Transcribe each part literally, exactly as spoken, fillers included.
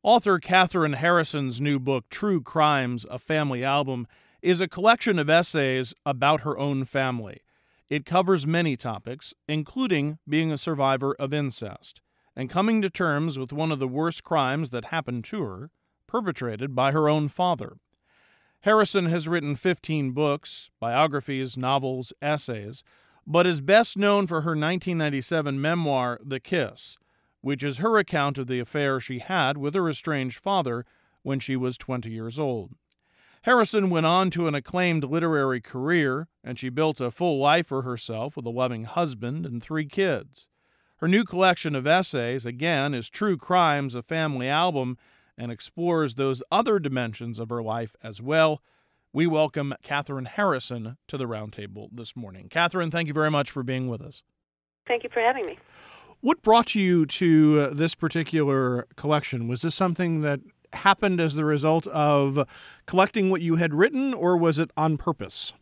Author Katherine Harrison's new book, True Crimes, A Family Album, is a collection of essays about her own family. It covers many topics, including being a survivor of incest and coming to terms with one of the worst crimes that happened to her, perpetrated by her own father. Harrison has written fifteen books, biographies, novels, essays, but is best known for her nineteen ninety-seven memoir, The Kiss, which is her account of the affair she had with her estranged father when she was twenty years old. Harrison went on to an acclaimed literary career, and she built a full life for herself with a loving husband and three kids. Her new collection of essays, again, is True Crimes, A Family Album, and explores those other dimensions of her life as well. We welcome Katherine Harrison to the Roundtable this morning. Katherine, thank you very much for being with us. Thank you for having me. What brought you to uh, this particular collection? Was this something that happened as the result of collecting what you had written, or was it on purpose?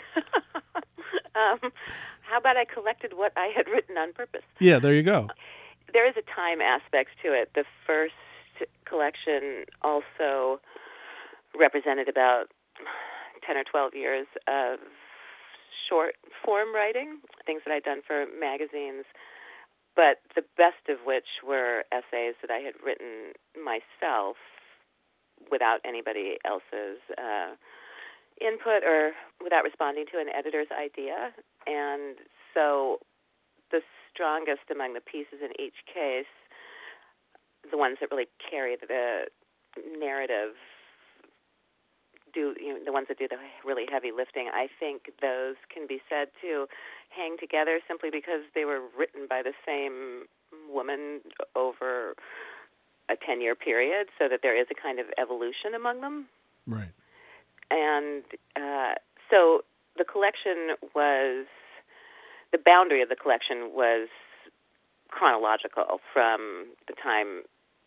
um, how about I collected what I had written on purpose? Yeah, there you go. There is a time aspect to it. The first collection also represented about ten or twelve years of short form writing, things that I'd done for magazines, but the best of which were essays that I had written myself without anybody else's uh, input or without responding to an editor's idea. And so the strongest among the pieces in each case, the ones that really carry the narrative, do you know, the ones that do the really heavy lifting, I think those can be said to hang together simply because they were written by the same woman over a ten-year period, so that there is a kind of evolution among them. Right. And uh, so the collection was, the boundary of the collection was chronological from the time,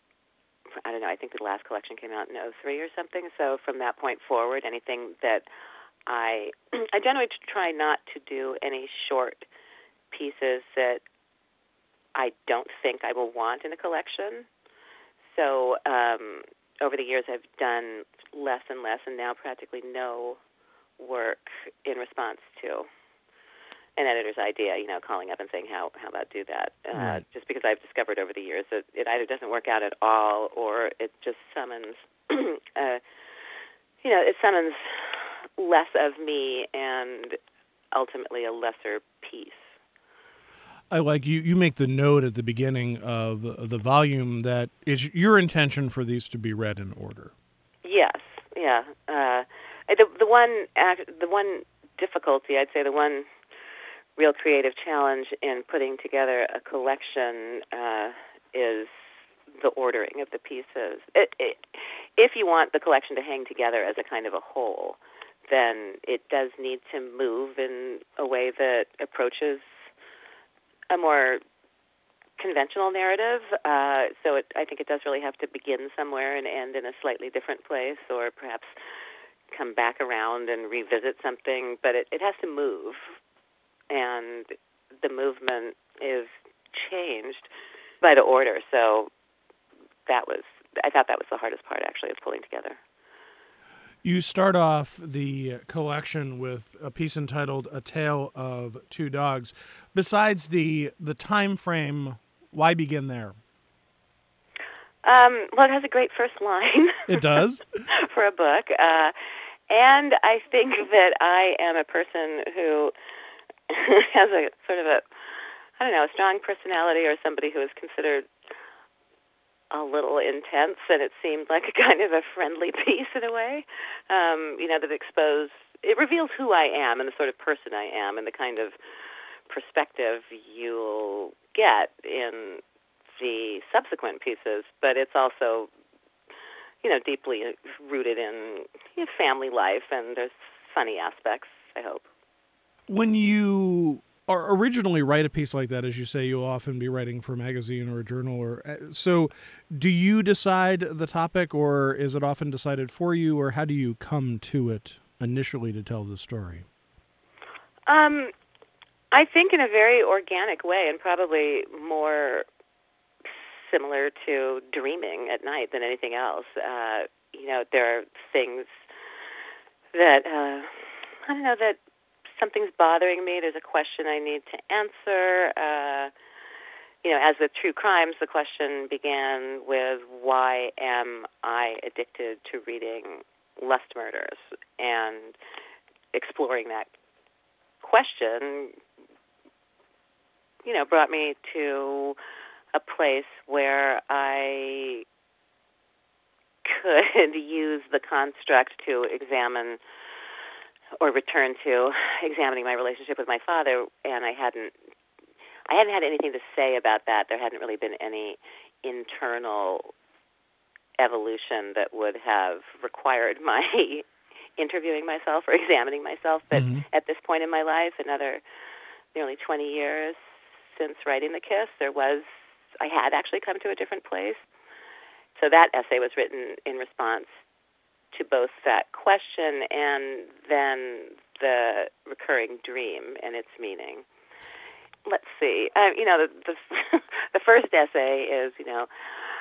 I don't know, I think the last collection came out in oh three or something. So from that point forward, anything that I, I generally try not to do any short pieces that I don't think I will want in a collection. So um, over the years, I've done less and less, and now practically no work in response to an editor's idea, you know, calling up and saying, how how about do that? Uh, right. Just because I've discovered over the years that it either doesn't work out at all, or it just summons, uh, you know, it summons less of me and ultimately a lesser piece. I like you, you make the note at the beginning of the, the volume that it's your intention for these to be read in order. Yes, yeah. Uh, the the one the one difficulty, I'd say, the one real creative challenge in putting together a collection uh, is the ordering of the pieces. It, it, if you want the collection to hang together as a kind of a whole, then it does need to move in a way that approaches a more conventional narrative. Uh, so it, I think it does really have to begin somewhere and end in a slightly different place, or perhaps come back around and revisit something. But it, it has to move, and the movement is changed by the order. So that was, I thought that was the hardest part, actually, of pulling together. You start off the collection with a piece entitled A Tale of Two Dogs. Besides the the time frame, why begin there? Um, well, it has a great first line. It does? For a book. Uh, and I think that I am a person who has a sort of a, I don't know, a strong personality, or somebody who is considered a little intense, and it seemed like a kind of a friendly piece in a way, um, you know, that exposed, it reveals who I am and the sort of person I am and the kind of perspective you'll get in the subsequent pieces, but it's also, you know, deeply rooted in you know, family life, and there's funny aspects, I hope. When you or originally write a piece like that, as you say, you'll often be writing for a magazine or a journal, or so. Do you decide the topic, or is it often decided for you, or how do you come to it initially to tell the story? Um, I think in a very organic way, and probably more similar to dreaming at night than anything else. Uh, you know, there are things that, uh, I don't know, that something's bothering me. There's a question I need to answer. Uh, you know, as with true crimes, the question began with, why am I addicted to reading lust murders? And exploring that question, you know, brought me to a place where I could use the construct to examine or return to examining my relationship with my father, and I hadn't I hadn't had anything to say about that. There hadn't really been any internal evolution that would have required my interviewing myself or examining myself. But Mm-hmm. at this point in my life, another nearly twenty years since writing The Kiss, there was, I had actually come to a different place. So that essay was written in response to both that question and then the recurring dream and its meaning. Let's see. Uh, you know, the, the the first essay is, you know,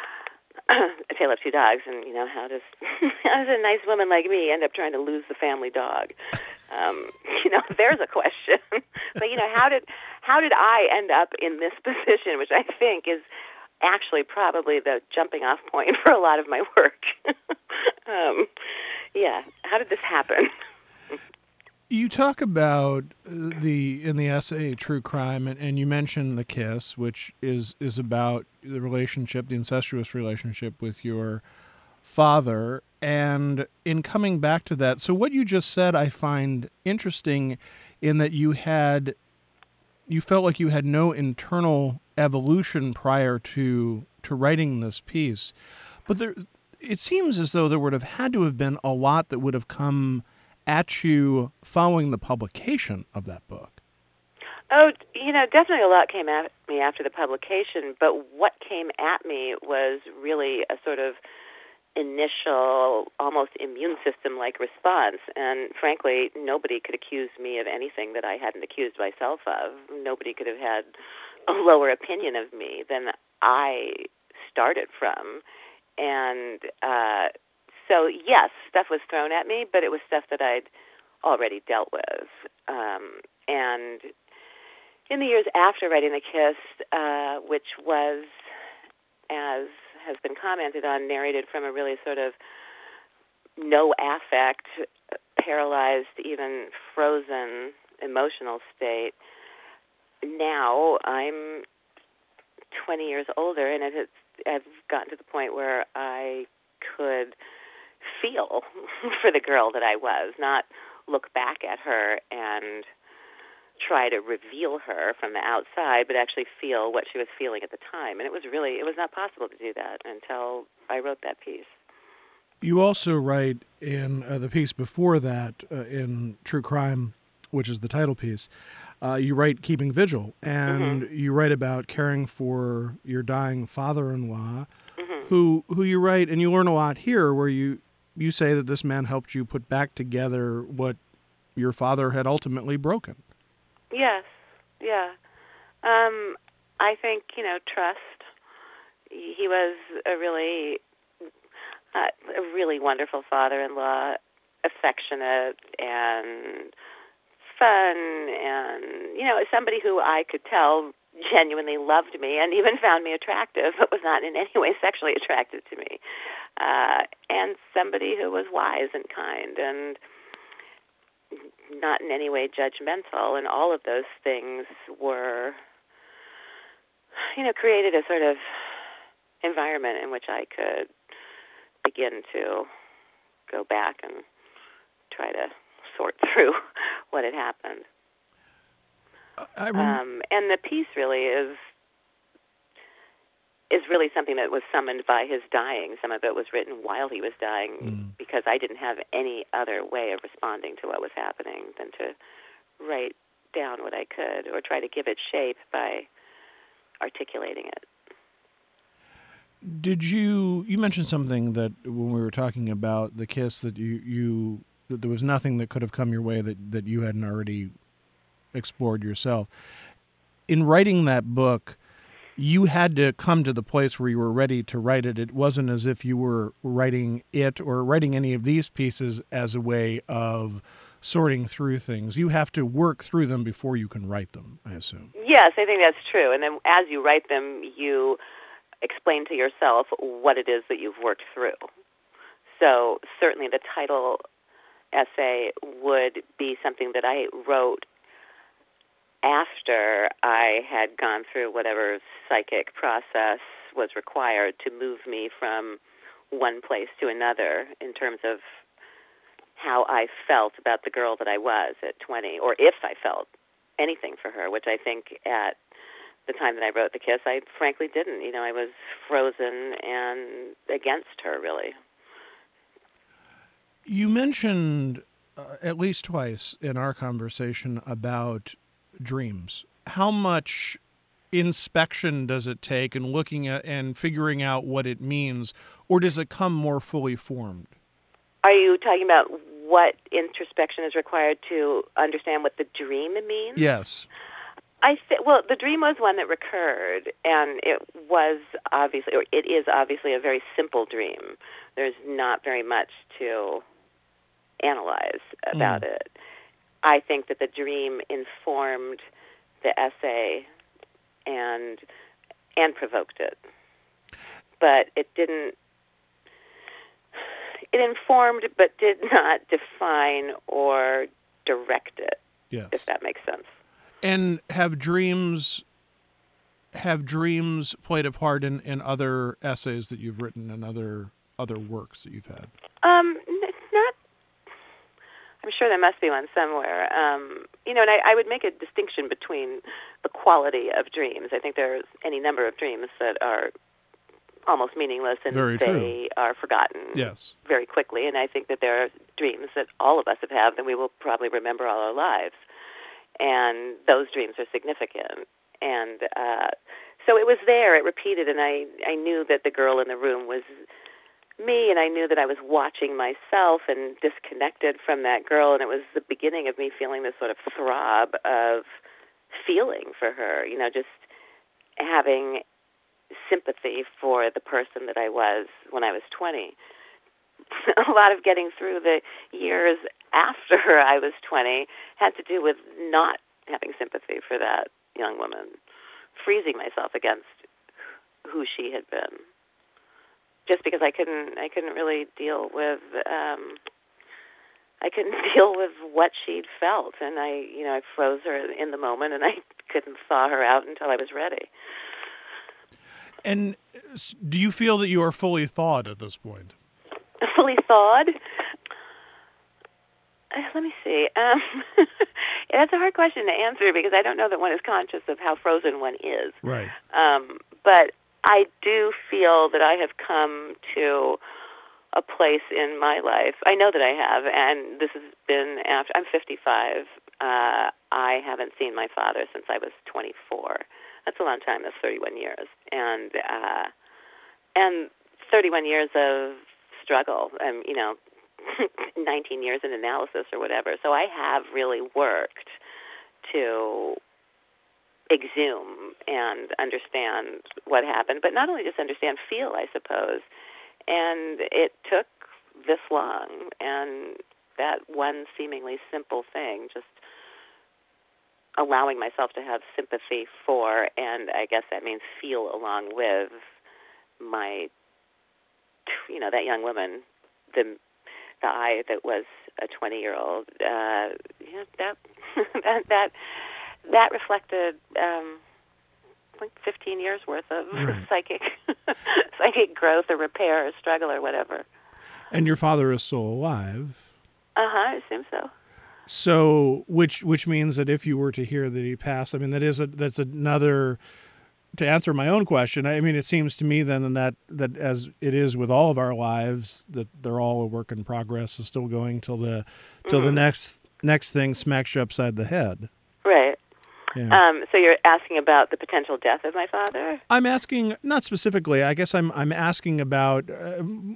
A Tale of Two Dogs, and you know, how does how does a nice woman like me end up trying to lose the family dog? Um, you know, there's a question. But you know, how did how did I end up in this position, which I think is actually probably the jumping off point for a lot of my work. um, yeah, how did this happen? You talk about the in the essay True Crime, and, and you mention The Kiss, which is is about the relationship, the incestuous relationship with your father. And in coming back to that, so what you just said I find interesting, in that you had you felt like you had no internal evolution prior to to writing this piece, but there it seems as though there would have had to have been a lot that would have come at you following the publication of that book. Oh, you know, definitely a lot came at me after the publication, but what came at me was really a sort of initial, almost immune system-like response. And frankly, nobody could accuse me of anything that I hadn't accused myself of. Nobody could have had a lower opinion of me than I started from. And uh, so, yes, stuff was thrown at me, but it was stuff that I'd already dealt with. Um, and in the years after writing The Kiss, uh, which was, as has been commented on, narrated from a really sort of no affect, paralyzed, even frozen emotional state, now I'm twenty years older, and it has, I've gotten to the point where I could feel for the girl that I was, not look back at her and try to reveal her from the outside, but actually feel what she was feeling at the time. And it was really, it was not possible to do that until I wrote that piece. You also write in uh, the piece before that, uh, in True Crime, which is the title piece, uh, you write Keeping Vigil, and mm-hmm. you write about caring for your dying father-in-law, mm-hmm. who who you write, and you learn a lot here, where you, you say that this man helped you put back together what your father had ultimately broken. Yes, yeah. Um, I think, you know, trust. He was a really, uh, a really wonderful father-in-law, affectionate and fun, and, you know, somebody who I could tell genuinely loved me and even found me attractive, but was not in any way sexually attracted to me. Uh, and somebody who was wise and kind and not in any way judgmental, and all of those things were, you know, created a sort of environment in which I could begin to go back and try to sort through what had happened. I rem- um, and the piece really is is really something that was summoned by his dying. Some of it was written while he was dying, mm. because I didn't have any other way of responding to what was happening than to write down what I could or try to give it shape by articulating it. Did you, you mentioned something that when we were talking about The Kiss, that you, you that there was nothing that could have come your way that, that you hadn't already explored yourself. In writing that book, you had to come to the place where you were ready to write it. It wasn't as if you were writing it or writing any of these pieces as a way of sorting through things. You have to work through them before you can write them, I assume. Yes, I think that's true. And then as you write them, you explain to yourself what it is that you've worked through. So certainly the title essay would be something that I wrote after I had gone through whatever psychic process was required to move me from one place to another in terms of how I felt about the girl that I was at twenty, or if I felt anything for her, which I think at the time that I wrote The Kiss, I frankly didn't. You know, I was frozen and against her, really. You mentioned uh, at least twice in our conversation about dreams. How much inspection does it take and looking at and figuring out what it means, or does it come more fully formed? Are you talking about what introspection is required to understand what the dream means? Yes. I th- well, the dream was one that recurred, and it was obviously, or it is obviously a very simple dream. There's not very much to analyze about mm. it. I think that the dream informed the essay and and provoked it, but it didn't. It informed, but did not define or direct it. Yes. If that makes sense. And have dreams have dreams played a part in, in other essays that you've written and other other works that you've had? Um, not. I'm sure there must be one somewhere. Um, you know, and I, I would make a distinction between the quality of dreams. I think there's any number of dreams that are almost meaningless and very they true. are forgotten yes. very quickly. And I think that there are dreams that all of us have had that we will probably remember all our lives. And those dreams are significant. And uh, so it was there, it repeated, and I, I knew that the girl in the room was me, and I knew that I was watching myself and disconnected from that girl, and it was the beginning of me feeling this sort of throb of feeling for her, you know, just having sympathy for the person that I was when I was twenty. A lot of getting through the years after I was twenty had to do with not having sympathy for that young woman, freezing myself against who she had been, just because I couldn't, I couldn't really deal with, um, I couldn't deal with what she'd felt, and I, you know, I froze her in the moment, and I couldn't thaw her out until I was ready. And do you feel that you are fully thawed at this point? Fully thawed? Uh, let me see. Um, that's a hard question to answer because I don't know that one is conscious of how frozen one is. Right. Um, but I do feel that I have come to a place in my life. I know that I have, and this has been after I'm fifty-five. Uh, I haven't seen my father since I was twenty-four. That's a long time. That's thirty-one years, and uh, and thirty-one years of struggle. Um, you know. nineteen years in analysis or whatever. So I have really worked to exhume and understand what happened, but not only just understand, feel, I suppose. And it took this long, and that one seemingly simple thing, just allowing myself to have sympathy for, and I guess that means feel along with my, you know, that young woman, the the I that was a twenty-year-old, uh, yeah, that that that that reflected um, like fifteen years worth of right. psychic psychic growth or repair or struggle or whatever. And your father is still alive. Uh huh. I assume so. So, which which means that if you were to hear that he passed, I mean, that is a that's another. To answer my own question, I mean, it seems to me then that that as it is with all of our lives, that they're all a work in progress, is still going till the till mm-hmm. the next next thing smacks you upside the head. Right. Yeah. Um, so you're asking about the potential death of my father? I'm asking not specifically. I guess I'm I'm asking about. Uh,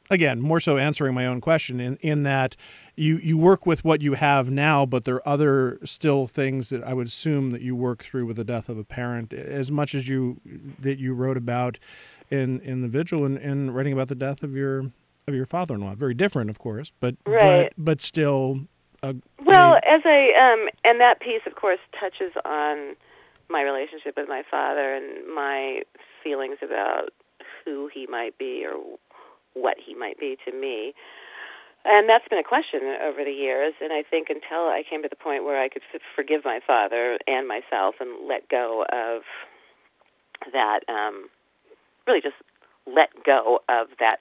again, more so answering my own question in, in that you, you work with what you have now, but there are other still things that I would assume that you work through with the death of a parent, as much as you that you wrote about in, in the vigil and, and writing about the death of your of your father-in-law. Very different, of course, but right. but but still. A, well, a, as I um, and that piece, of course, touches on my relationship with my father and my feelings about who he might be or what he might be to me. And that's been a question over the years, and I think until I came to the point where I could f- forgive my father and myself and let go of that, um, really just let go of that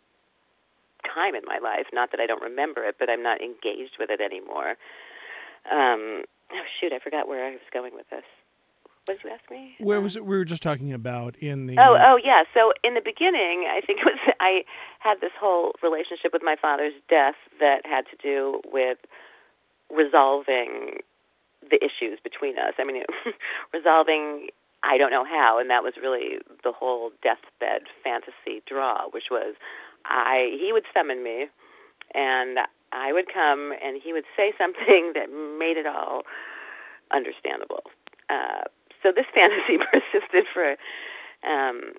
time in my life. Not that I don't remember it, but I'm not engaged with it anymore. Um, oh, shoot, I forgot where I was going with this. What did you ask me? Where um, was it? We were just talking about in the. Oh, oh, yeah. So in the beginning, I think it was I had this whole relationship with my father's death that had to do with resolving the issues between us. I mean, resolving, I don't know how, and that was really the whole deathbed fantasy draw, which was I he would summon me, and I would come, and he would say something that made it all understandable. Uh, so this fantasy persisted for, um,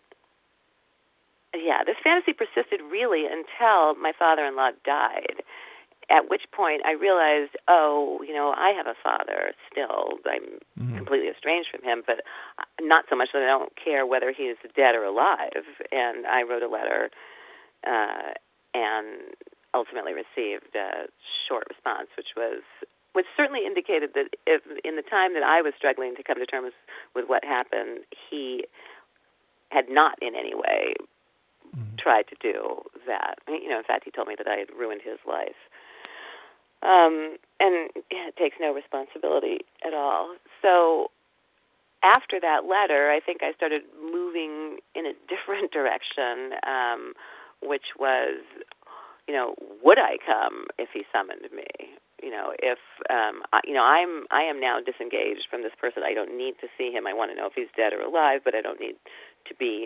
yeah, this fantasy persisted really until my father-in-law died, at which point I realized, oh, you know, I have a father still. I'm mm-hmm. completely estranged from him, but not so much that I don't care whether he is dead or alive. And I wrote a letter uh, and ultimately received a short response, which was which certainly indicated that if, in the time that I was struggling to come to terms with what happened, he had not in any way mm-hmm. tried to do that. You know, in fact, he told me that I had ruined his life. Um, and yeah, it takes no responsibility at all. So after that letter, I think I started moving in a different direction, um, which was, you know, would I come if he summoned me? You know, if um, I, you know, I'm I am now disengaged from this person. I don't need to see him. I want to know if he's dead or alive, but I don't need to be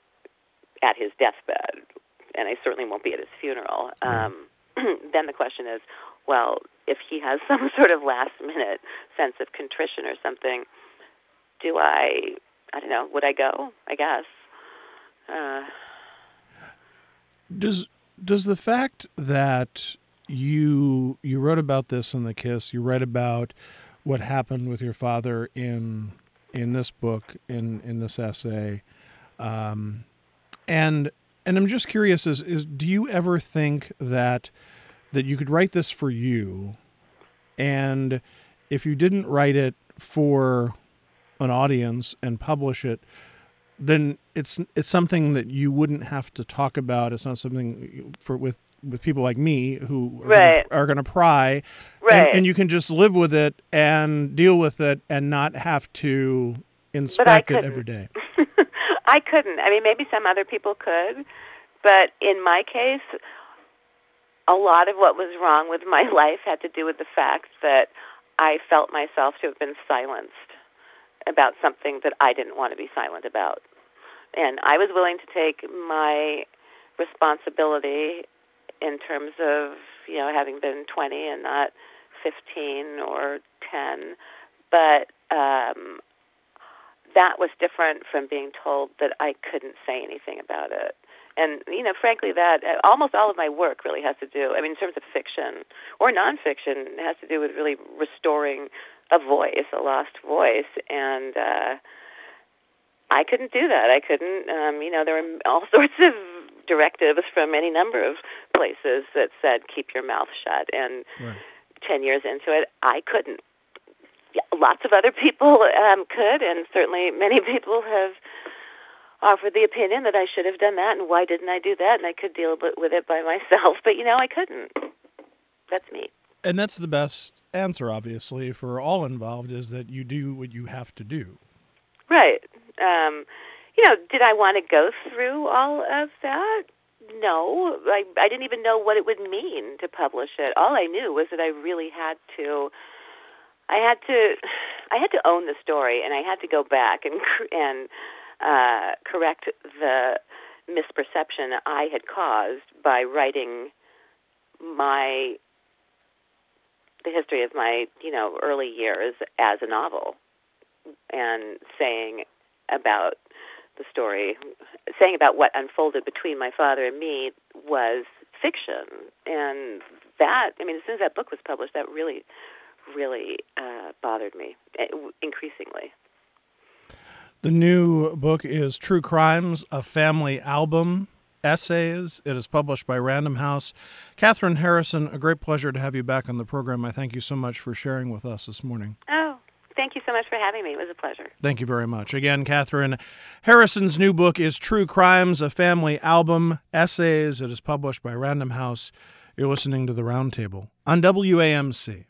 at his deathbed, and I certainly won't be at his funeral. Um, then the question is, well, if he has some sort of last-minute sense of contrition or something, do I? I don't know. Would I go? I guess. Uh, does does the fact that you you wrote about this in The Kiss, you read about what happened with your father in in this book, in in this essay, um, and and I'm just curious: is is do you ever think that that you could write this for you, and if you didn't write it for an audience and publish it, then it's it's something that you wouldn't have to talk about. It's not something for with with people like me who right. are going to pry, right. and, and you can just live with it and deal with it and not have to inspect it every day. I couldn't. I mean, maybe some other people could, but in my case, a lot of what was wrong with my life had to do with the fact that I felt myself to have been silenced about something that I didn't want to be silent about. And I was willing to take my responsibility in terms of, you know, having been twenty and not fifteen or ten. But um, that was different from being told that I couldn't say anything about it. And, you know, frankly, that uh, almost all of my work really has to do, I mean, in terms of fiction or nonfiction, it has to do with really restoring a voice, a lost voice. And uh, I couldn't do that. I couldn't, um, you know, there were all sorts of directives from any number of places that said, keep your mouth shut. And right. ten years into it, I couldn't. Yeah, lots of other people um, could, and certainly many people have offered the opinion that I should have done that, and why didn't I do that? And I could deal with it by myself, but, you know, I couldn't. That's me. And that's the best answer, obviously, for all involved, is that you do what you have to do. Right. Um, you know, did I want to go through all of that? No. I, I didn't even know what it would mean to publish it. All I knew was that I really had to I had to I had to own the story, and I had to go back and and uh, correct the misperception I had caused by writing my the history of my, you know, early years as a novel and saying about the story, saying about what unfolded between my father and me was fiction. And that, I mean, as soon as that book was published, that really, really uh, bothered me increasingly. The new book is True Crimes, a Family Album, Essays. It is published by Random House. Katherine Harrison, a great pleasure to have you back on the program. I thank you so much for sharing with us this morning. Oh, thank you so much for having me. It was a pleasure. Thank you very much. Again, Katherine Harrison's new book is True Crimes, a Family Album, Essays. It is published by Random House. You're listening to The Roundtable on W A M C.